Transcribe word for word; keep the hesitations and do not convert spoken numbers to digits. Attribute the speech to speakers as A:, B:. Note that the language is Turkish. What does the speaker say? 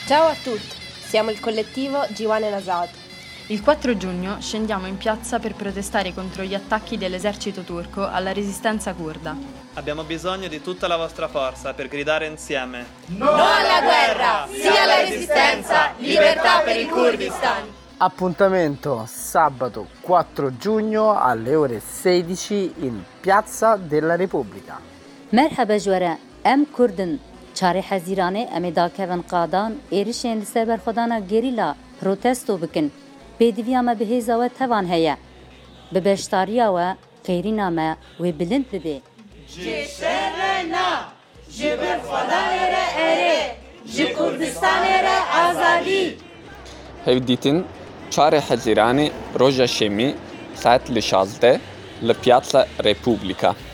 A: Ciao a tutti, siamo il collettivo Jiwan Azad.
B: Il quattro giugno scendiamo in piazza per protestare contro gli attacchi dell'esercito turco alla resistenza curda.
C: Abbiamo bisogno di tutta la vostra forza per gridare insieme:
D: No alla guerra, sì alla resistenza, libertà per il Kurdistan!
E: Appuntamento sabato quattro giugno alle ore sedici in Piazza della Repubblica.
F: Merhaba jwara, em Kurdin, çare hazirane em dakevin qadan, erişen li ser berxwedana gerîla protesto bikin. Pêdiviya me bi hêza we tevan heye. Bi beşdariya we qêrîna me wê bilind bibe.
D: Ji şerre na, ji berxwedanê re erê, ji Kurdistanê re azadî.
G: Hevdîtin çare hezîranê roja şemî saet li şazdeh li Piazza Repubblica.